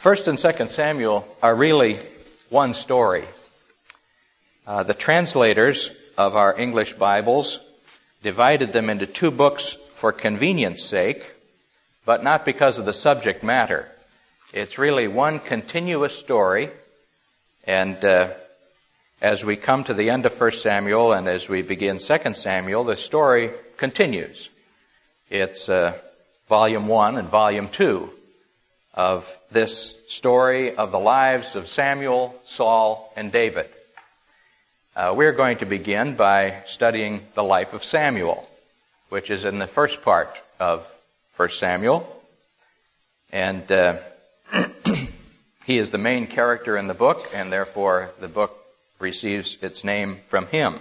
1st and 2nd Samuel are really one story. The translators of our English Bibles divided them into two books for convenience sake, but not because of the subject matter. It's really one continuous story, and as we come to the end of 1 Samuel and as we begin 2 Samuel, the story continues. It's Volume 1 and Volume 2 of this story of the lives of Samuel, Saul, and David. We're going to begin by studying the life of Samuel, which is in the first part of 1 Samuel. And he is the main character in the book, and therefore the book receives its name from him.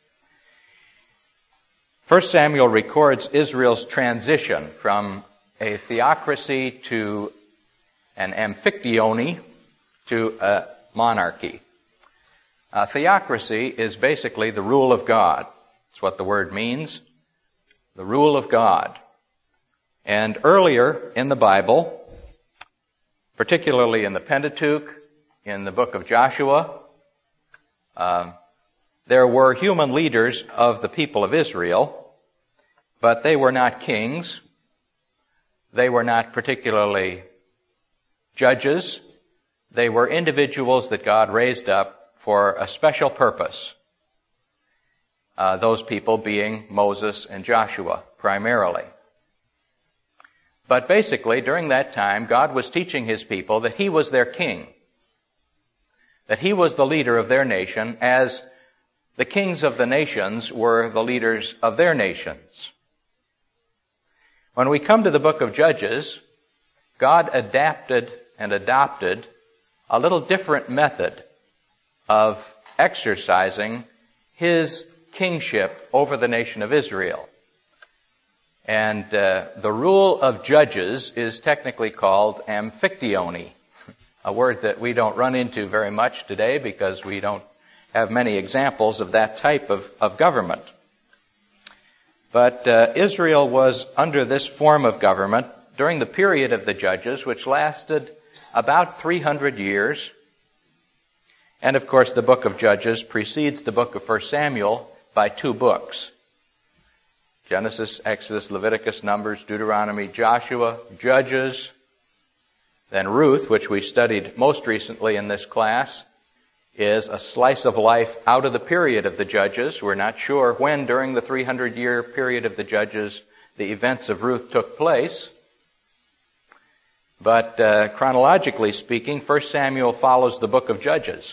1 Samuel records Israel's transition from a theocracy to an amphictyony to a monarchy. Theocracy is basically the rule of God. That's what the word means, the rule of God. And earlier in the Bible, particularly in the Pentateuch, in the book of Joshua, there were human leaders of the people of Israel, but they were not kings. They were not particularly judges. They were individuals that God raised up for a special purpose. Those people being Moses and Joshua, primarily. But basically, during that time, God was teaching His people that He was their king, that He was the leader of their nation, as the kings of the nations were the leaders of their nations. When we come to the book of Judges, God adapted and adopted a little different method of exercising His kingship over the nation of Israel. And the rule of judges is technically called amphictyony, a word that we don't run into very much today because we don't have many examples of that type of government. But Israel was under this form of government during the period of the judges, which lasted about 300 years. And of course, the book of Judges precedes the book of 1 Samuel by 2 books. Genesis, Exodus, Leviticus, Numbers, Deuteronomy, Joshua, Judges, then Ruth, which we studied most recently in this class, is a slice of life out of the period of the Judges. We're not sure when during the 300-year period of the Judges the events of Ruth took place. But chronologically speaking, 1 Samuel follows the book of Judges.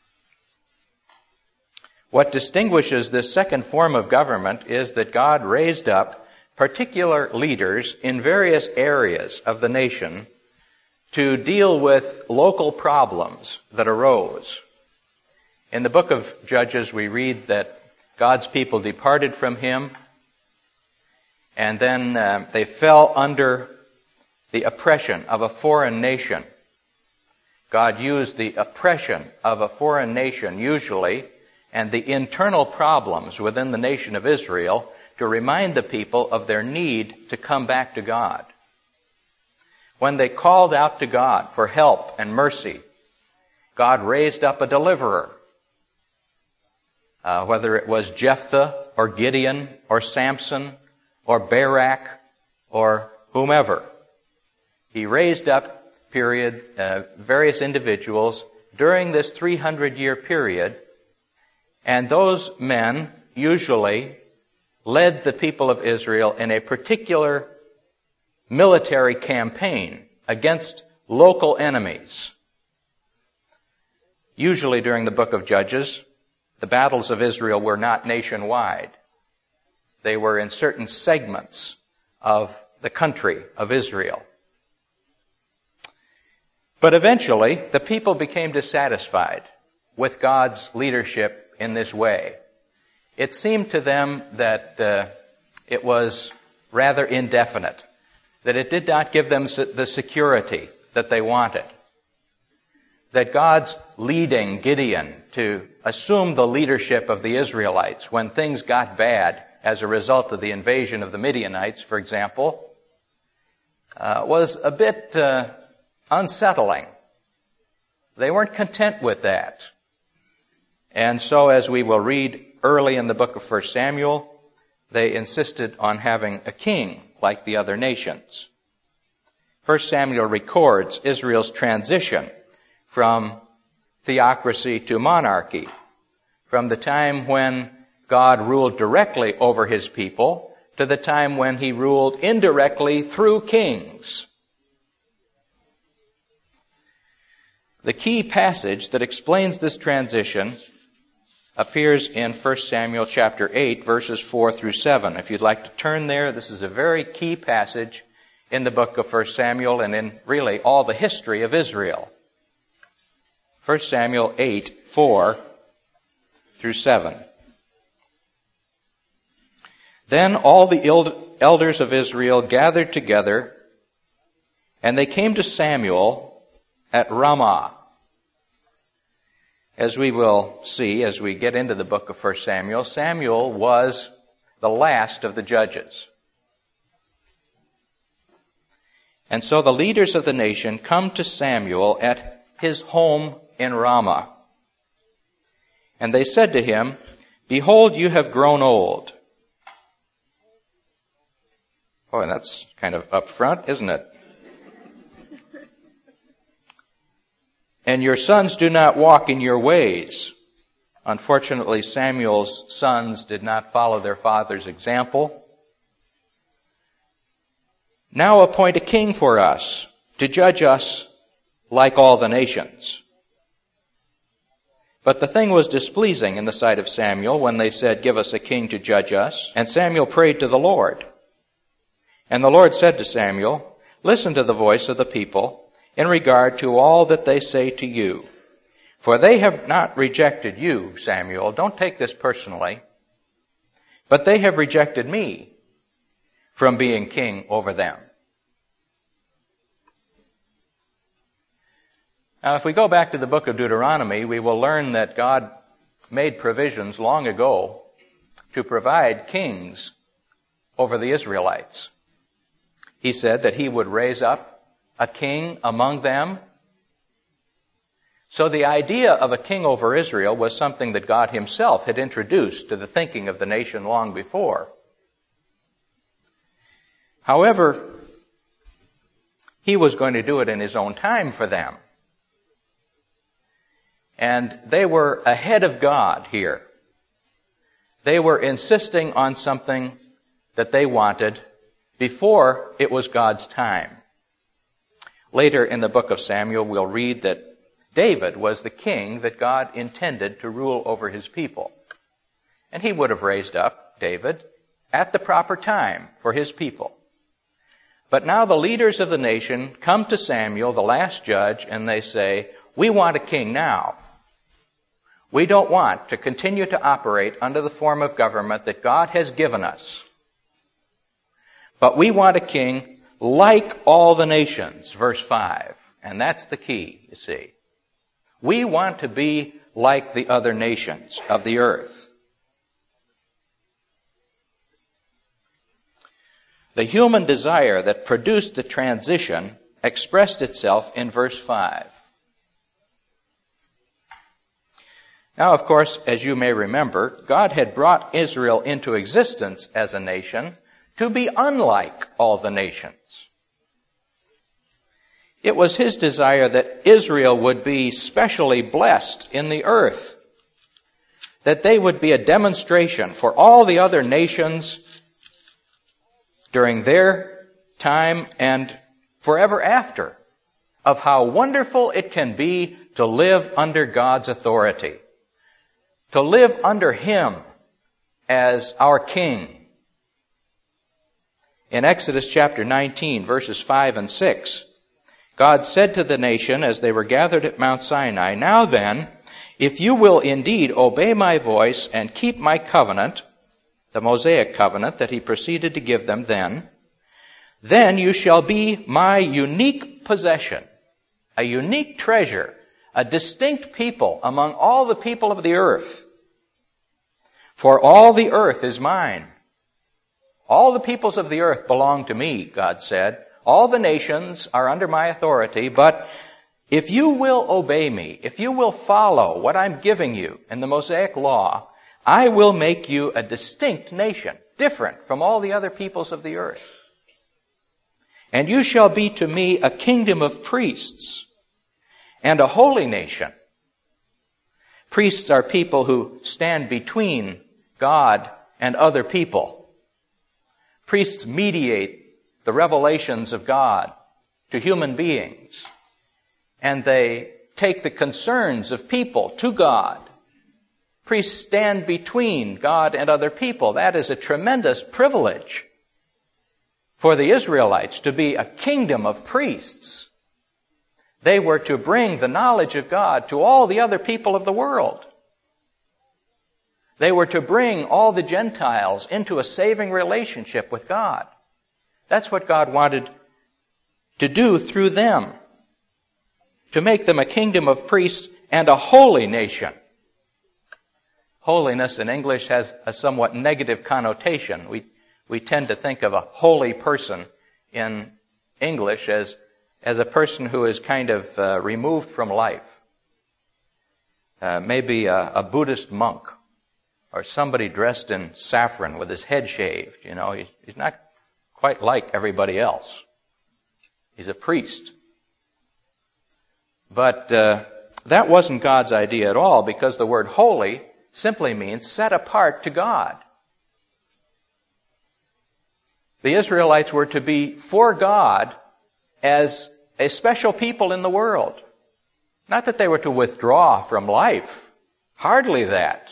What distinguishes this second form of government is that God raised up particular leaders in various areas of the nation to deal with local problems that arose. In the book of Judges, we read that God's people departed from Him, and then they fell under the oppression of a foreign nation. God used the oppression of a foreign nation, usually, and the internal problems within the nation of Israel to remind the people of their need to come back to God. When they called out to God for help and mercy, God raised up a deliverer. Whether it was Jephthah or Gideon or Samson or Barak or whomever. He raised up, various individuals during this 300-year period, and those men usually led the people of Israel in a particular military campaign against local enemies. Usually during the book of Judges, the battles of Israel were not nationwide. They were in certain segments of the country of Israel. But eventually, the people became dissatisfied with God's leadership in this way. It seemed to them that it was rather indefinite, that it did not give them the security that they wanted, that God's leading Gideon to assume the leadership of the Israelites when things got bad as a result of the invasion of the Midianites, for example, was a bit unsettling. They weren't content with that. And so, as we will read early in the book of 1 Samuel, they insisted on having a king like the other nations. 1 Samuel records Israel's transition from theocracy to monarchy, from the time when God ruled directly over his people to the time when he ruled indirectly through kings. The key passage that explains this transition appears in 1 Samuel chapter 8, verses 4 through 7. If you'd like to turn there, this is a very key passage in the book of 1 Samuel and in really all the history of Israel. 1 Samuel 8, 4 through 7. Then all the elders of Israel gathered together, and they came to Samuel at Ramah. As we will see as we get into the book of 1 Samuel, Samuel was the last of the judges. And so the leaders of the nation come to Samuel at his home in Ramah. And they said to him, "Behold, you have grown old." Oh, and that's kind of up front, isn't it? "And your sons do not walk in your ways." Unfortunately, Samuel's sons did not follow their father's example. "Now appoint a king for us, to judge us like all the nations." But the thing was displeasing in the sight of Samuel when they said, "Give us a king to judge us." And Samuel prayed to the Lord. And the Lord said to Samuel, "Listen to the voice of the people in regard to all that they say to you. For they have not rejected you, Samuel. Don't take this personally. But they have rejected me from being king over them." Now, if we go back to the book of Deuteronomy, we will learn that God made provisions long ago to provide kings over the Israelites. He said that he would raise up a king among them. So the idea of a king over Israel was something that God himself had introduced to the thinking of the nation long before. However, he was going to do it in his own time for them. And they were ahead of God here. They were insisting on something that they wanted before it was God's time. Later in the book of Samuel, we'll read that David was the king that God intended to rule over his people. And he would have raised up David at the proper time for his people. But now the leaders of the nation come to Samuel, the last judge, and they say, "We want a king now. We don't want to continue to operate under the form of government that God has given us. But we want a king like all the nations," verse 5. And that's the key, you see. We want to be like the other nations of the earth. The human desire that produced the transition expressed itself in verse 5. Now, of course, as you may remember, God had brought Israel into existence as a nation to be unlike all the nations. It was his desire that Israel would be specially blessed in the earth, that they would be a demonstration for all the other nations during their time and forever after of how wonderful it can be to live under God's authority, to live under him as our king. In Exodus chapter 19, verses 5 and 6, God said to the nation as they were gathered at Mount Sinai, "Now then, if you will indeed obey my voice and keep my covenant," the Mosaic covenant that he proceeded to give them then you shall be my unique possession, a unique treasure, a distinct people among all the people of the earth. For all the earth is mine. All the peoples of the earth belong to me, God said. all the nations are under my authority, but if you will obey me, if you will follow what I'm giving you in the Mosaic Law, I will make you a distinct nation, different from all the other peoples of the earth. And you shall be to me a kingdom of priests and a holy nation. Priests are people who stand between God and other people. Priests mediate the revelations of God to human beings, and they take the concerns of people to God. Priests stand between God and other people. That is a tremendous privilege for the Israelites, to be a kingdom of priests. They were to bring the knowledge of God to all the other people of the world. They were to bring all the Gentiles into a saving relationship with God. That's what God wanted to do through them, to make them a kingdom of priests and a holy nation. Holiness in English has a somewhat negative connotation. We tend to think of a holy person in English as a person who is kind of removed from life. Maybe a Buddhist monk, or somebody dressed in saffron with his head shaved. You know, he's not quite like everybody else. He's a priest. But that wasn't God's idea at all, because the word holy simply means set apart to God. The Israelites were to be for God as a special people in the world. Not that they were to withdraw from life. Hardly that.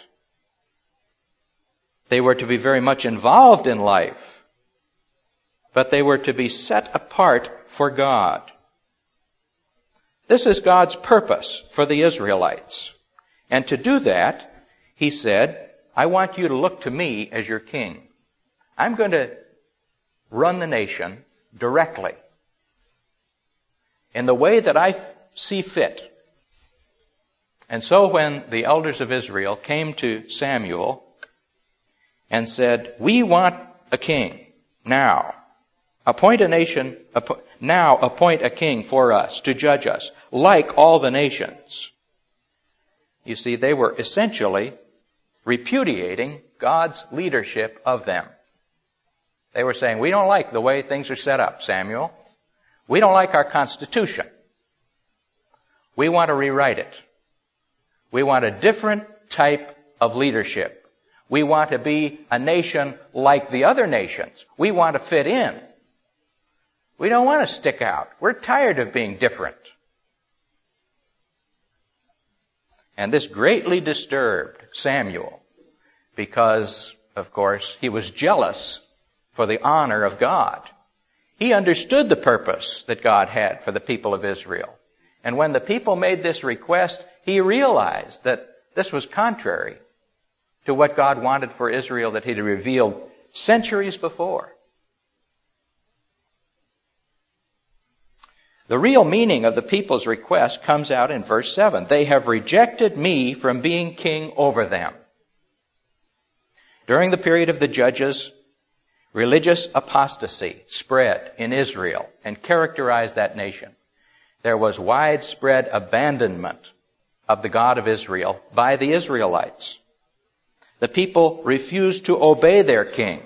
They were to be very much involved in life. But they were to be set apart for God. This is God's purpose for the Israelites. And to do that, He said, I want you to look to me as your king. I'm going to run the nation directly in the way that I see fit. And so when the elders of Israel came to Samuel and said, we want a king now. Appoint a king for us to judge us, like all the nations. You see, they were essentially repudiating God's leadership of them. They were saying, we don't like the way things are set up, Samuel. We don't like our Constitution. We want to rewrite it. We want a different type of leadership. We want to be a nation like the other nations. We want to fit in. We don't want to stick out. We're tired of being different. And this greatly disturbed Samuel because, of course, he was jealous for the honor of God. He understood the purpose that God had for the people of Israel. And when the people made this request, he realized that this was contrary to what God wanted for Israel that He had revealed centuries before. The real meaning of the people's request comes out in verse 7. They have rejected me from being king over them. During the period of the judges, religious apostasy spread in Israel and characterized that nation. There was widespread abandonment of the God of Israel by the Israelites. The people refused to obey their king.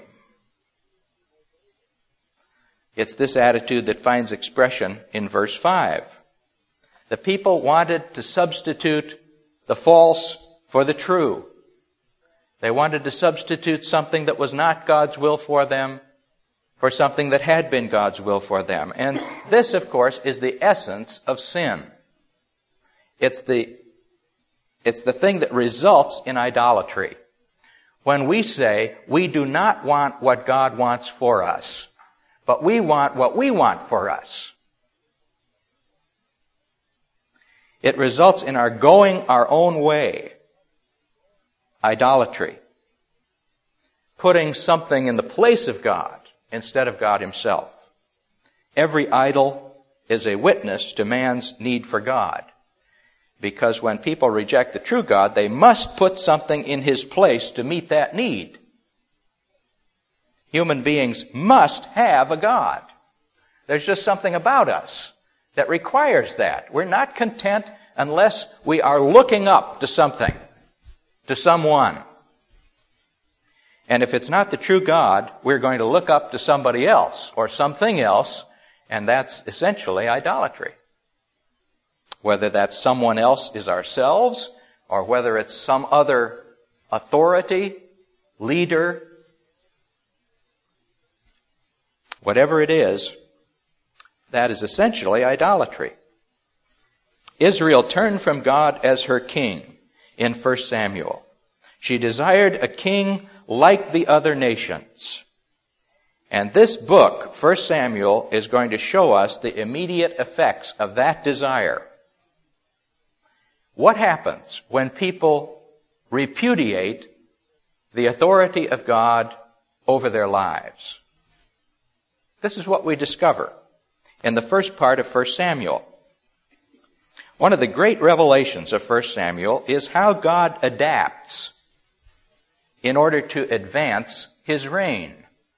It's this attitude that finds expression in verse 5. The people wanted to substitute the false for the true. They wanted to substitute something that was not God's will for them for something that had been God's will for them. And this, of course, is the essence of sin. It's the thing that results in idolatry. When we say, we do not want what God wants for us, but we want what we want for us. It results in our going our own way. Idolatry. Putting something in the place of God instead of God Himself. Every idol is a witness to man's need for God. Because when people reject the true God, they must put something in His place to meet that need. Human beings must have a God. There's just something about us that requires that. We're not content unless we are looking up to something, to someone. And if it's not the true God, we're going to look up to somebody else or something else, and that's essentially idolatry. Whether that someone else is ourselves, or whether it's some other authority, leader, whatever it is, that is essentially idolatry. Israel turned from God as her king in 1 Samuel. She desired a king like the other nations. And this book, 1 Samuel, is going to show us the immediate effects of that desire. What happens when people repudiate the authority of God over their lives? This is what we discover in the first part of 1 Samuel. One of the great revelations of 1 Samuel is how God adapts in order to advance his reign.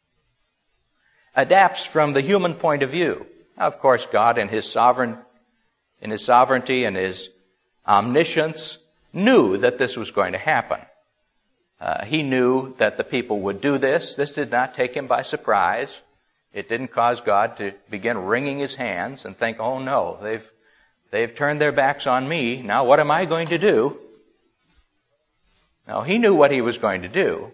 Adapts from the human point of view. Now, of course, God in his sovereignty and his omniscience knew that this was going to happen. He knew that the people would do this. This did not take him by surprise. It didn't cause God to begin wringing his hands and think, oh no, they've turned their backs on me. Now what am I going to do? No, he knew what he was going to do.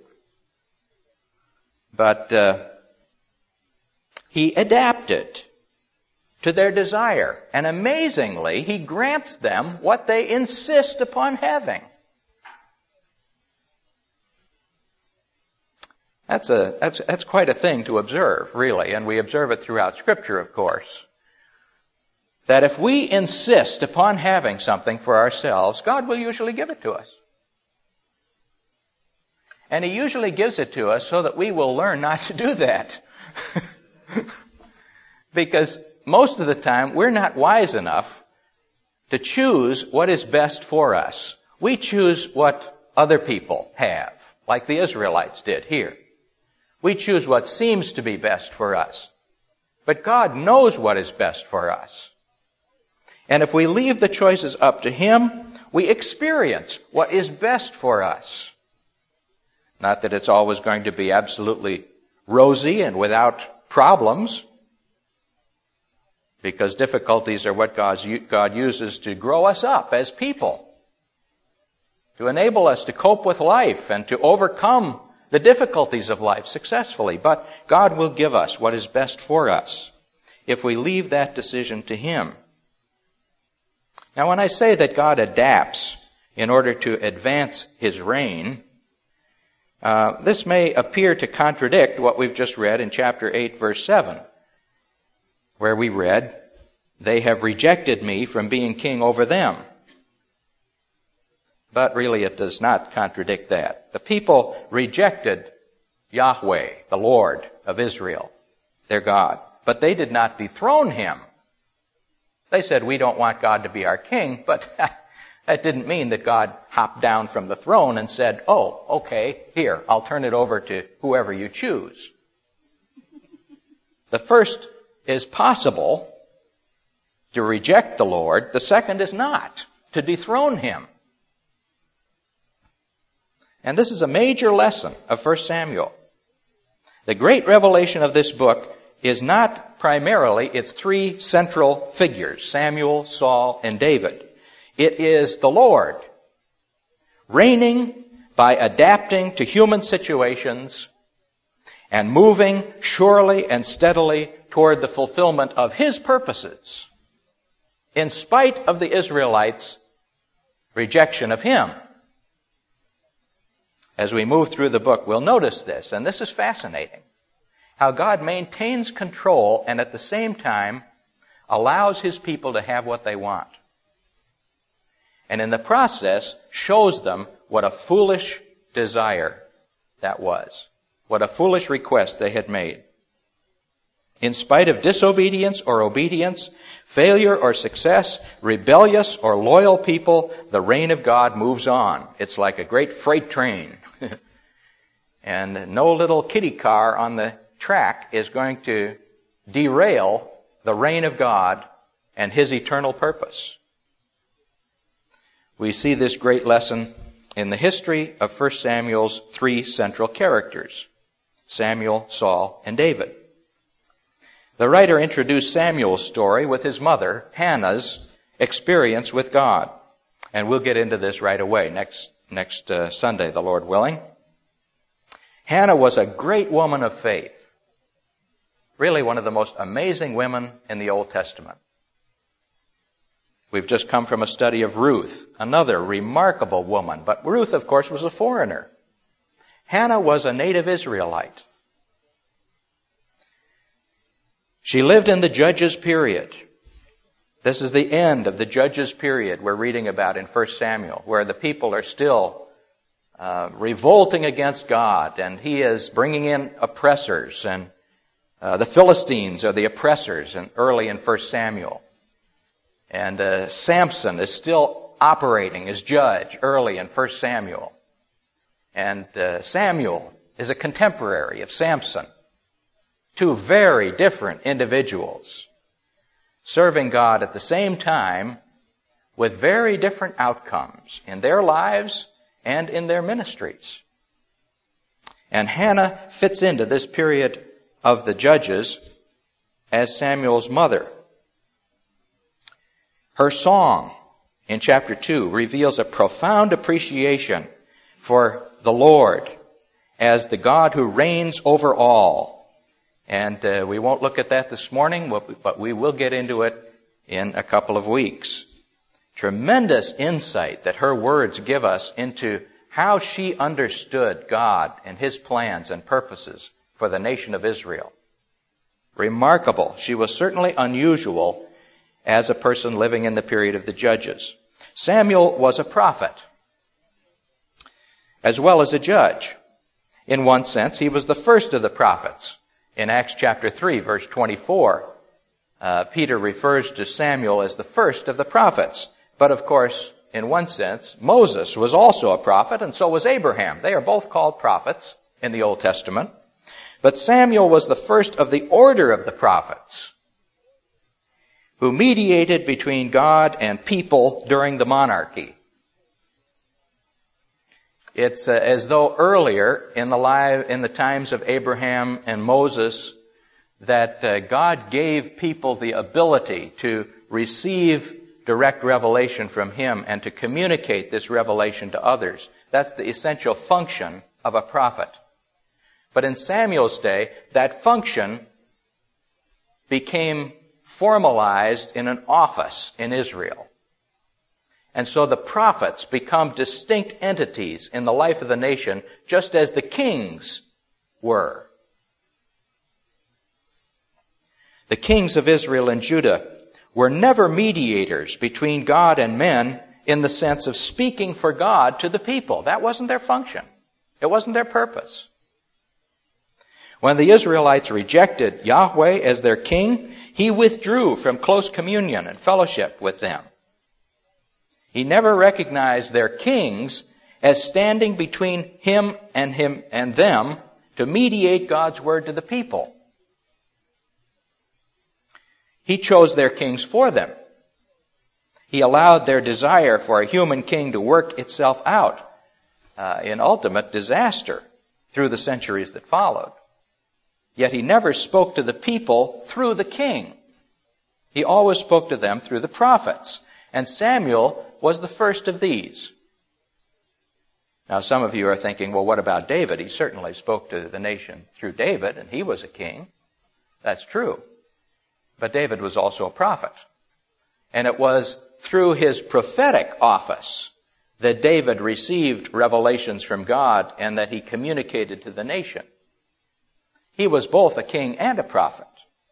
But he adapted to their desire. And amazingly, he grants them what they insist upon having. That's quite a thing to observe, really, and we observe it throughout Scripture, of course. That if we insist upon having something for ourselves, God will usually give it to us. And he usually gives it to us so that we will learn not to do that. Because most of the time, we're not wise enough to choose what is best for us. We choose what other people have, like the Israelites did here. We choose what seems to be best for us. But God knows what is best for us. And if we leave the choices up to him, we experience what is best for us. Not that it's always going to be absolutely rosy and without problems, because difficulties are what God uses to grow us up as people, to enable us to cope with life and to overcome the difficulties of life successfully. But God will give us what is best for us if we leave that decision to him. Now, when I say that God adapts in order to advance his reign, this may appear to contradict what we've just read in chapter 8, verse 7, where we read, "They have rejected me from being king over them." But really it does not contradict that. The people rejected Yahweh, the Lord of Israel, their God. But they did not dethrone him. They said, we don't want God to be our king, but that didn't mean that God hopped down from the throne and said, oh, okay, here, I'll turn it over to whoever you choose. The first is possible, to reject the Lord. The second is not, to dethrone him. And this is a major lesson of 1 Samuel. The great revelation of this book is not primarily its three central figures, Samuel, Saul, and David. It is the Lord reigning by adapting to human situations and moving surely and steadily toward the fulfillment of his purposes, in spite of the Israelites' rejection of him. As we move through the book, we'll notice this, and this is fascinating, how God maintains control and at the same time allows his people to have what they want. And in the process, shows them what a foolish desire that was, what a foolish request they had made. In spite of disobedience or obedience, failure or success, rebellious or loyal people, the reign of God moves on. It's like a great freight train. And no little kiddie car on the track is going to derail the reign of God and His eternal purpose. We see this great lesson in the history of 1 Samuel's three central characters, Samuel, Saul, and David. The writer introduced Samuel's story with his mother, Hannah's, experience with God. And we'll get into this right away next Sunday, the Lord willing. Hannah was a great woman of faith. Really one of the most amazing women in the Old Testament. We've just come from a study of Ruth, another remarkable woman. But Ruth, of course, was a foreigner. Hannah was a native Israelite. She lived in the Judges period. This is the end of the Judges period we're reading about in 1 Samuel, where the people are still revolting against God, and He is bringing in oppressors, and the Philistines are the oppressors early in 1 Samuel. And Samson is still operating as judge early in 1 Samuel. And Samuel is a contemporary of Samson. Two very different individuals serving God at the same time with very different outcomes in their lives and in their ministries. And Hannah fits into this period of the Judges as Samuel's mother. Her song in chapter 2 reveals a profound appreciation for the Lord as the God who reigns over all. And we won't look at that this morning, but we will get into it in a couple of weeks. Tremendous insight that her words give us into how she understood God and His plans and purposes for the nation of Israel. Remarkable. She was certainly unusual as a person living in the period of the Judges. Samuel was a prophet as well as a judge. In one sense, he was the first of the prophets. In Acts chapter 3, verse 24, Peter refers to Samuel as the first of the prophets. But of course, in one sense, Moses was also a prophet, and so was Abraham. They are both called prophets in the Old Testament. But Samuel was the first of the order of the prophets, who mediated between God and people during the monarchy. It's as though earlier in the times of Abraham and Moses that God gave people the ability to receive direct revelation from Him and to communicate this revelation to others. That's the essential function of a prophet. But in Samuel's day, that function became formalized in an office in Israel. And so the prophets become distinct entities in the life of the nation, just as the kings were. The kings of Israel and Judah were never mediators between God and men in the sense of speaking for God to the people. That wasn't their function. It wasn't their purpose. When the Israelites rejected Yahweh as their king, He withdrew from close communion and fellowship with them. He never recognized their kings as standing between Him and them to mediate God's word to the people. He chose their kings for them. He allowed their desire for a human king to work itself out in ultimate disaster through the centuries that followed. Yet He never spoke to the people through the king. He always spoke to them through the prophets. And Samuel was the first of these. Now some of you are thinking, well, what about David? He certainly spoke to the nation through David, and he was a king. That's true. But David was also a prophet. And it was through his prophetic office that David received revelations from God and that he communicated to the nation. He was both a king and a prophet.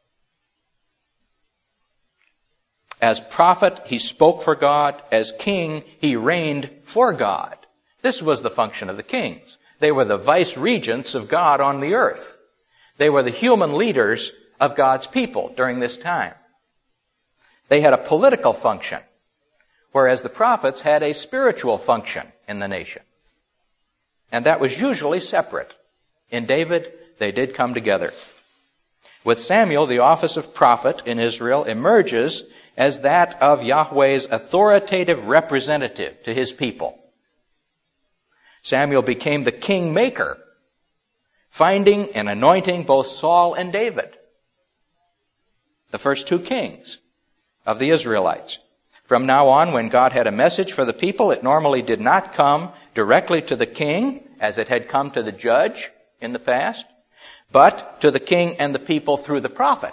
As prophet, he spoke for God. As king, he reigned for God. This was the function of the kings. They were the vice-regents of God on the earth. They were the human leaders of God's people during this time. They had a political function, whereas the prophets had a spiritual function in the nation. And that was usually separate. In David, they did come together. With Samuel, the office of prophet in Israel emerges as that of Yahweh's authoritative representative to his people. Samuel became the king-maker, finding and anointing both Saul and David, the first two kings of the Israelites. From now on, when God had a message for the people, it normally did not come directly to the king, as it had come to the judge in the past, but to the king and the people through the prophet.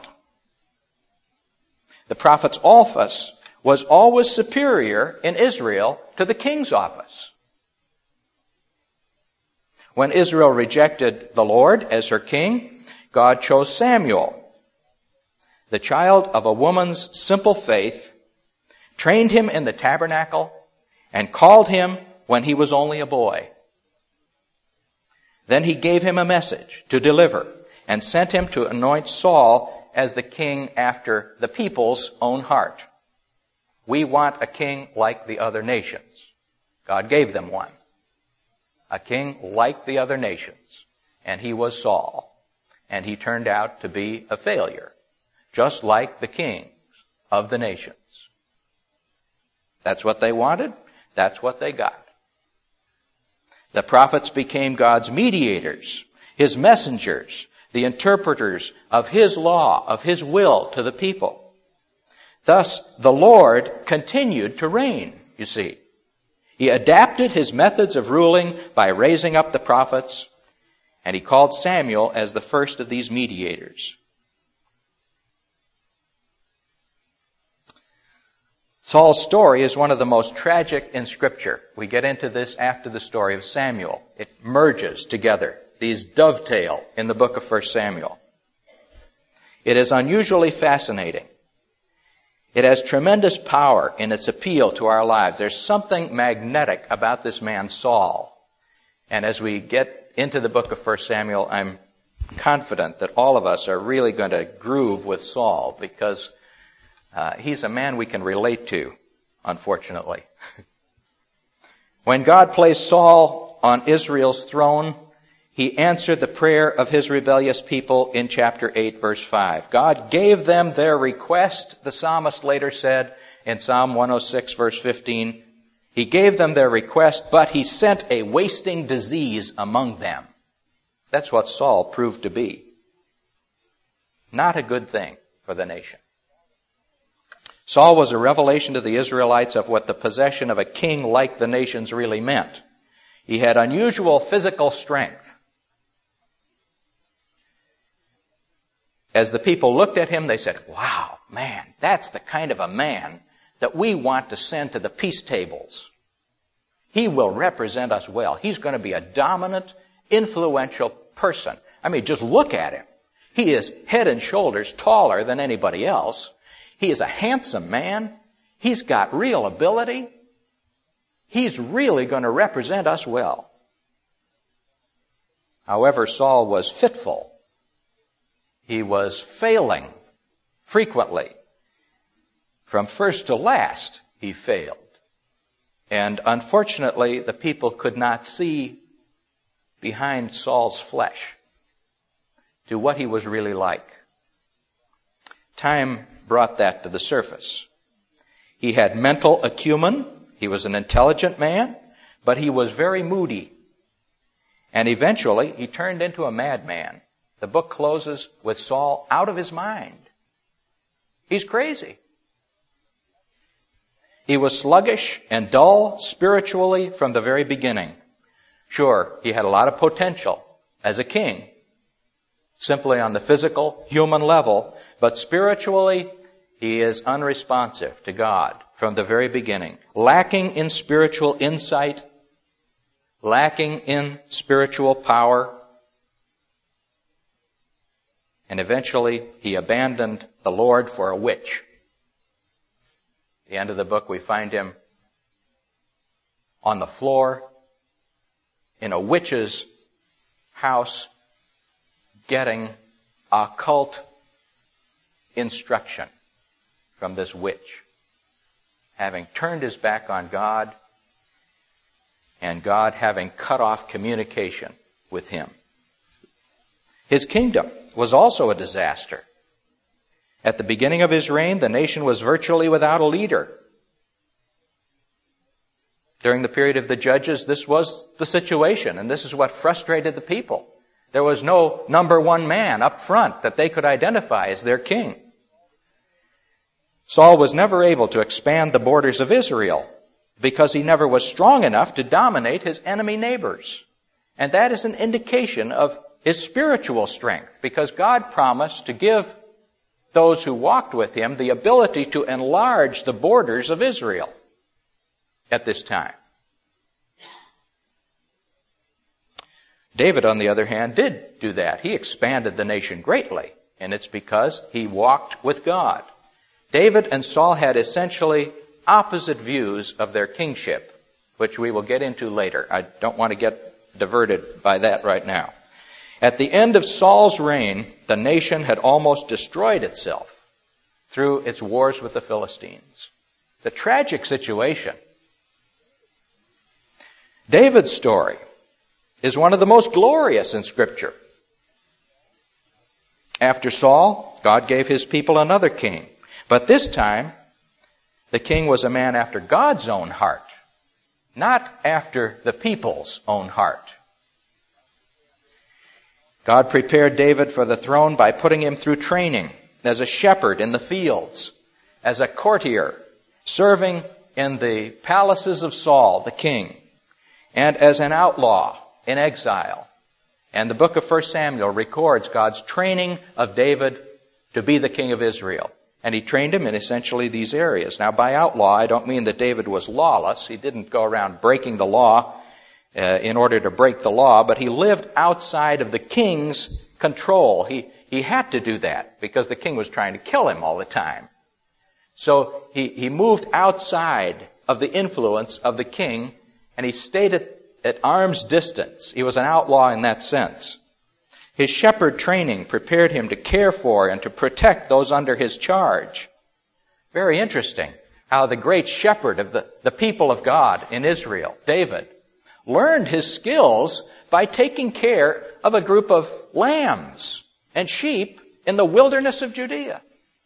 The prophet's office was always superior in Israel to the king's office. When Israel rejected the Lord as her king, God chose Samuel, the child of a woman's simple faith, trained him in the tabernacle, and called him when he was only a boy. Then he gave him a message to deliver and sent him to anoint Saul as the king after the people's own heart. We want a king like the other nations. God gave them one. A king like the other nations. And he was Saul. And he turned out to be a failure, just like the kings of the nations. That's what they wanted. That's what they got. The prophets became God's mediators, his messengers, the interpreters of his law, of his will to the people. Thus, the Lord continued to reign, you see. He adapted his methods of ruling by raising up the prophets, and he called Samuel as the first of these mediators. Saul's story is one of the most tragic in Scripture. We get into this after the story of Samuel. It merges together. These dovetail in the book of 1 Samuel. It is unusually fascinating. It has tremendous power in its appeal to our lives. There's something magnetic about this man, Saul. And as we get into the book of 1 Samuel, I'm confident that all of us are really going to groove with Saul because he's a man we can relate to, unfortunately. When God placed Saul on Israel's throne, he answered the prayer of his rebellious people in chapter 8, verse 5. God gave them their request, the psalmist later said in Psalm 106, verse 15. He gave them their request, but he sent a wasting disease among them. That's what Saul proved to be. Not a good thing for the nation. Saul was a revelation to the Israelites of what the possession of a king like the nations really meant. He had unusual physical strength. As the people looked at him, they said, wow, man, that's the kind of a man that we want to send to the peace tables. He will represent us well. He's going to be a dominant, influential person. I mean, just look at him. He is head and shoulders taller than anybody else. He is a handsome man. He's got real ability. He's really going to represent us well. However, Saul was fitful. He was failing frequently. From first to last, he failed. And unfortunately, the people could not see behind Saul's flesh to what he was really like. Time brought that to the surface. He had mental acumen. He was an intelligent man, but he was very moody. And eventually, he turned into a madman. The book closes with Saul out of his mind. He's crazy. He was sluggish and dull spiritually from the very beginning. Sure, he had a lot of potential as a king, simply on the physical, human level, but spiritually, he is unresponsive to God from the very beginning. Lacking in spiritual insight, lacking in spiritual power, and eventually he abandoned the Lord for a witch. At the end of the book, we find him on the floor in a witch's house getting occult instruction from this witch, having turned his back on God and God having cut off communication with him. His kingdom was also a disaster. At the beginning of his reign, the nation was virtually without a leader. During the period of the judges, this was the situation, and this is what frustrated the people. There was no number one man up front that they could identify as their king. Saul was never able to expand the borders of Israel because he never was strong enough to dominate his enemy neighbors. And that is an indication of his spiritual strength, because God promised to give those who walked with him the ability to enlarge the borders of Israel at this time. David, on the other hand, did do that. He expanded the nation greatly, and it's because he walked with God. David and Saul had essentially opposite views of their kingship, which we will get into later. I don't want to get diverted by that right now. At the end of Saul's reign, the nation had almost destroyed itself through its wars with the Philistines. It's a tragic situation. David's story is one of the most glorious in Scripture. After Saul, God gave his people another king. But this time, the king was a man after God's own heart, not after the people's own heart. God prepared David for the throne by putting him through training as a shepherd in the fields, as a courtier, serving in the palaces of Saul, the king, and as an outlaw in exile. And the book of 1 Samuel records God's training of David to be the king of Israel. And he trained him in essentially these areas. Now, by outlaw, I don't mean that David was lawless. He didn't go around breaking the law in order to break the law, but he lived outside of the king's control. He had to do that because the king was trying to kill him all the time. So he moved outside of the influence of the king, and he stayed at arm's distance. He was an outlaw in that sense. His shepherd training prepared him to care for and to protect those under his charge. Very interesting how the great shepherd of the people of God in Israel, David, learned his skills by taking care of a group of lambs and sheep in the wilderness of Judea.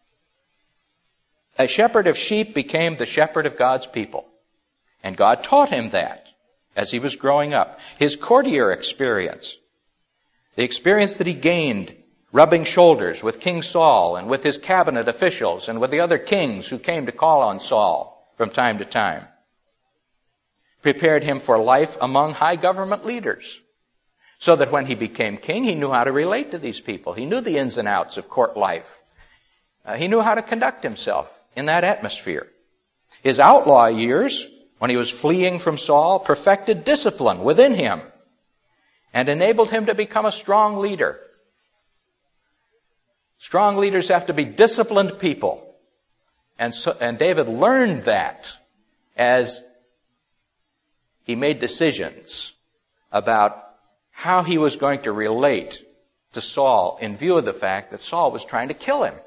A shepherd of sheep became the shepherd of God's people. And God taught him that as he was growing up. His courtier experience, the experience that he gained rubbing shoulders with King Saul and with his cabinet officials and with the other kings who came to call on Saul from time to time, prepared him for life among high government leaders, so that when he became king, he knew how to relate to these people. He knew the ins and outs of court life. He knew how to conduct himself in that atmosphere. His outlaw years, when he was fleeing from Saul, perfected discipline within him and enabled him to become a strong leader. Strong leaders have to be disciplined people. And David learned that as he made decisions about how he was going to relate to Saul in view of the fact that Saul was trying to kill him.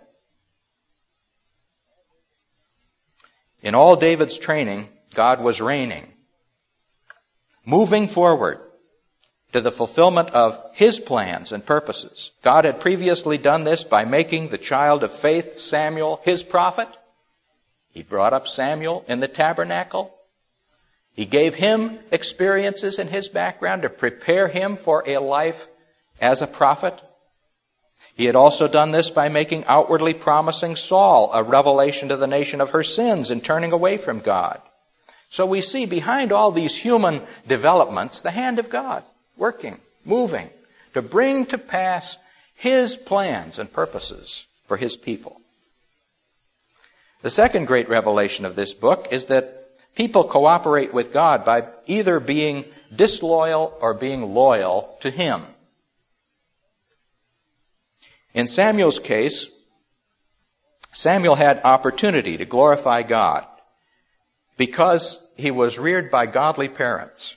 In all David's training, God was reigning, moving forward to the fulfillment of his plans and purposes. God had previously done this by making the child of faith, Samuel, his prophet. He brought up Samuel in the tabernacle. He gave him experiences in his background to prepare him for a life as a prophet. He had also done this by making outwardly promising Saul a revelation to the nation of her sins and turning away from God. So we see behind all these human developments the hand of God working, moving, to bring to pass his plans and purposes for his people. The second great revelation of this book is that people cooperate with God by either being disloyal or being loyal to him. In Samuel's case, Samuel had opportunity to glorify God because he was reared by godly parents.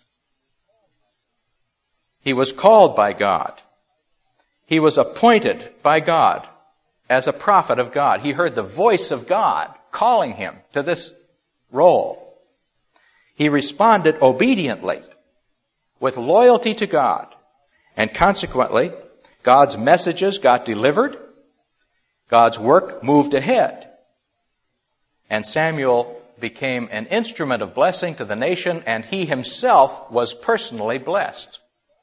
He was called by God. He was appointed by God as a prophet of God. He heard the voice of God calling him to this role. He responded obediently with loyalty to God, and consequently, God's messages got delivered. God's work moved ahead. And Samuel became an instrument of blessing to the nation, and he himself was personally blessed.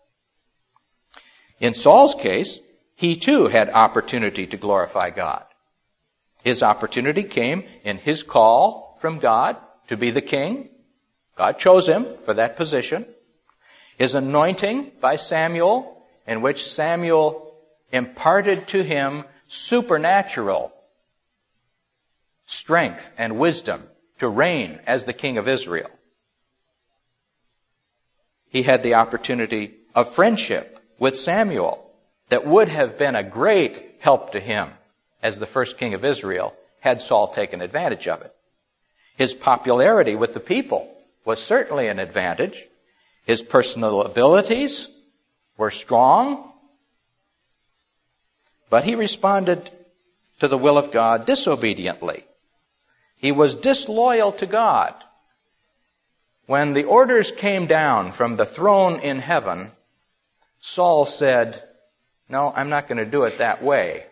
In Saul's case, he too had opportunity to glorify God. His opportunity came in his call from God to be the king. God chose him for that position. His anointing by Samuel, in which Samuel imparted to him supernatural strength and wisdom to reign as the king of Israel. He had the opportunity of friendship with Samuel that would have been a great help to him as the first king of Israel had Saul taken advantage of it. His popularity with the people was certainly an advantage. His personal abilities were strong, but he responded to the will of God disobediently. He was disloyal to God. When the orders came down from the throne in heaven, Saul said, "No, I'm not going to do it that way."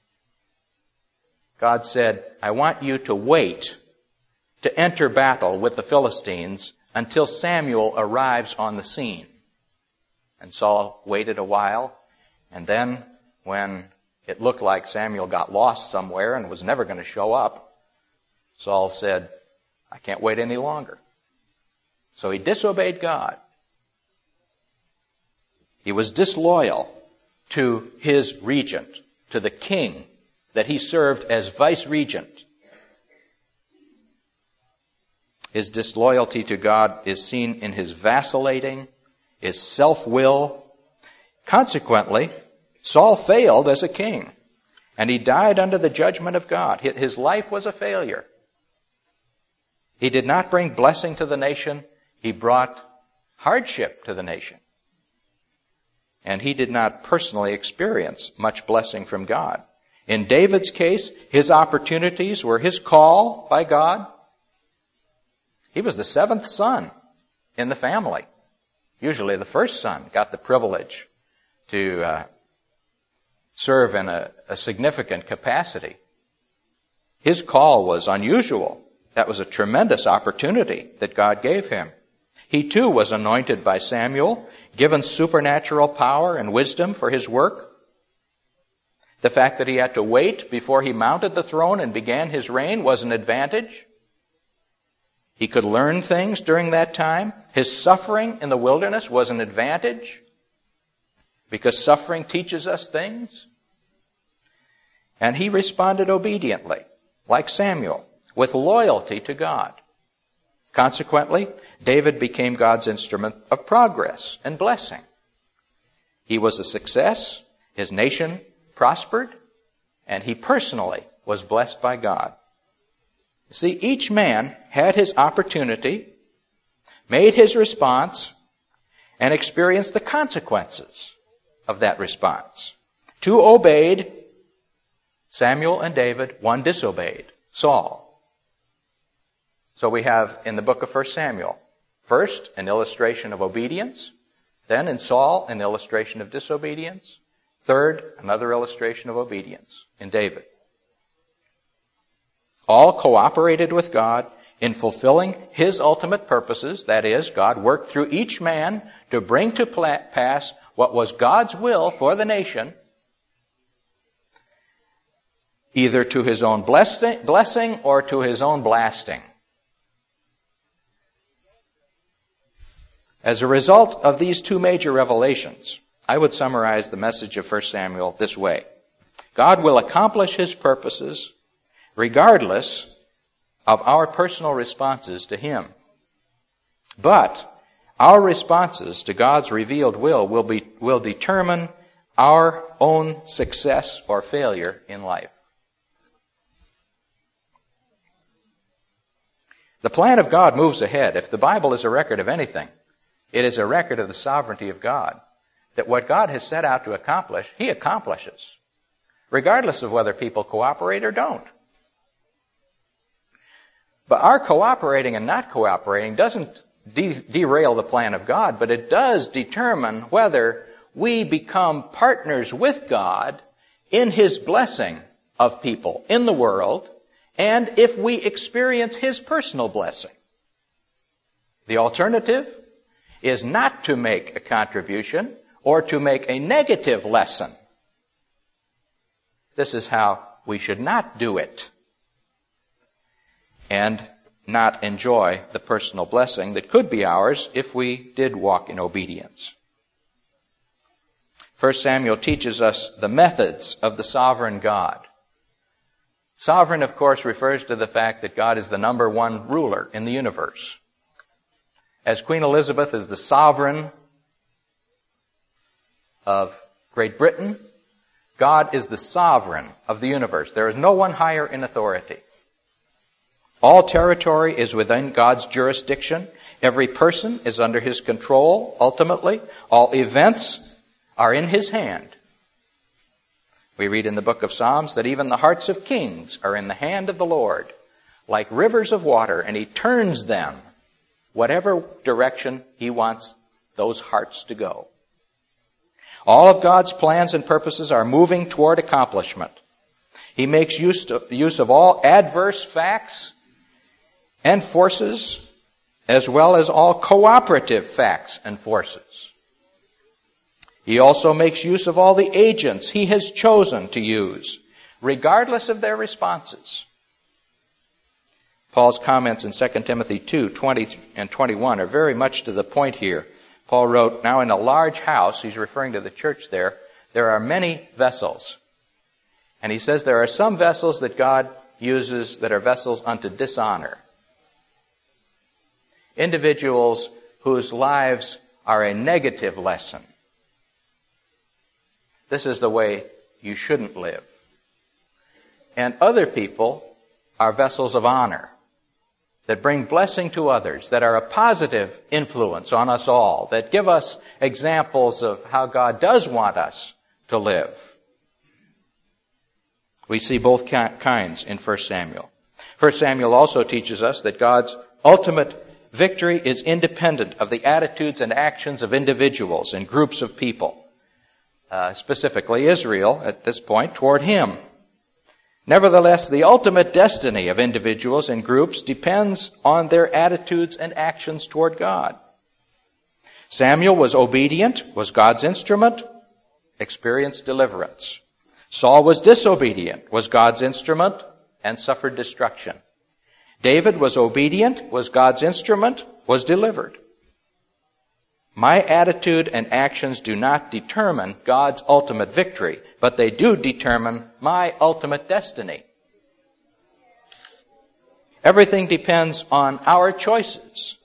God said, "I want you to wait to enter battle with the Philistines until Samuel arrives on the scene." And Saul waited a while, and then when it looked like Samuel got lost somewhere and was never going to show up, Saul said, "I can't wait any longer." So he disobeyed God. He was disloyal to his regent, to the king that he served as vice regent. His disloyalty to God is seen in his vacillating, his self-will. Consequently, Saul failed as a king, and he died under the judgment of God. His life was a failure. He did not bring blessing to the nation. He brought hardship to the nation. And he did not personally experience much blessing from God. In David's case, his opportunities were his call by God. He was the seventh son in the family. Usually the first son got the privilege to serve in a significant capacity. His call was unusual. That was a tremendous opportunity that God gave him. He too was anointed by Samuel, given supernatural power and wisdom for his work. The fact that he had to wait before he mounted the throne and began his reign was an advantage. He could learn things during that time. His suffering in the wilderness was an advantage, because suffering teaches us things. And he responded obediently, like Samuel, with loyalty to God. Consequently, David became God's instrument of progress and blessing. He was a success, his nation prospered, and he personally was blessed by God. See, each man had his opportunity, made his response, and experienced the consequences of that response. Two obeyed, Samuel and David. One disobeyed, Saul. So we have in the book of 1 Samuel, first, an illustration of obedience. Then in Saul, an illustration of disobedience. Third, another illustration of obedience in David. All cooperated with God in fulfilling his ultimate purposes. That is, God worked through each man to bring to pass what was God's will for the nation, either to his own blessing or to his own blasting. As a result of these two major revelations, I would summarize the message of 1 Samuel this way. God will accomplish his purposes regardless of our personal responses to him. But our responses to God's revealed will determine our own success or failure in life. The plan of God moves ahead. If the Bible is a record of anything, it is a record of the sovereignty of God. That what God has set out to accomplish, he accomplishes, regardless of whether people cooperate or don't. But our cooperating and not cooperating doesn't derail the plan of God, but it does determine whether we become partners with God in His blessing of people in the world, and if we experience His personal blessing. The alternative is not to make a contribution or to make a negative lesson. This is how we should not do it and not enjoy the personal blessing that could be ours if we did walk in obedience. 1 Samuel teaches us the methods of the sovereign God. Sovereign, of course, refers to the fact that God is the number one ruler in the universe. As Queen Elizabeth is the sovereign of Great Britain, God is the sovereign of the universe. There is no one higher in authority. All territory is within God's jurisdiction. Every person is under His control, ultimately. All events are in His hand. We read in the book of Psalms that even the hearts of kings are in the hand of the Lord, like rivers of water, and He turns them whatever direction He wants those hearts to go. All of God's plans and purposes are moving toward accomplishment. He makes use of all adverse facts and forces, as well as all cooperative facts and forces. He also makes use of all the agents He has chosen to use, regardless of their responses. Paul's comments in 2 Timothy 2, 20 and 21 are very much to the point here. Paul wrote, "Now in a large house," he's referring to the church there are many vessels. And he says there are some vessels that God uses that are vessels unto dishonor. Individuals whose lives are a negative lesson. This is the way you shouldn't live. And other people are vessels of honor that bring blessing to others, that are a positive influence on us all, that give us examples of how God does want us to live. We see both kinds in 1 Samuel. 1 Samuel also teaches us that God's ultimate victory is independent of the attitudes and actions of individuals and groups of people, specifically Israel at this point toward Him. Nevertheless, the ultimate destiny of individuals and groups depends on their attitudes and actions toward God. Samuel was obedient, was God's instrument, experienced deliverance. Saul was disobedient, was God's instrument, and suffered destruction. David was obedient, was God's instrument, was delivered. My attitude and actions do not determine God's ultimate victory, but they do determine my ultimate destiny. Everything depends on our choices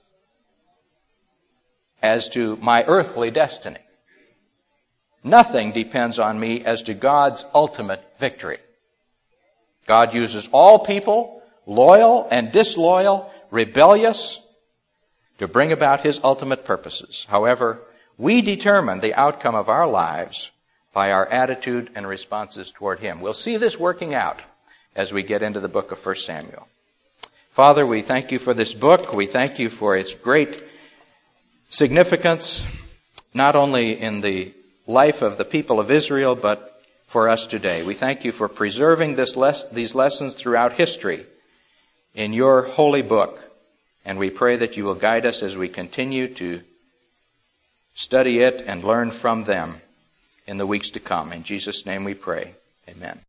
as to my earthly destiny. Nothing depends on me as to God's ultimate victory. God uses all people, loyal and disloyal, rebellious, to bring about His ultimate purposes. However, we determine the outcome of our lives by our attitude and responses toward Him. We'll see this working out as we get into the book of 1 Samuel. Father, we thank You for this book. We thank You for its great significance, not only in the life of the people of Israel, but for us today. We thank You for preserving these lessons throughout history in Your holy book. And we pray that You will guide us as we continue to study it and learn from them in the weeks to come. In Jesus' name we pray. Amen.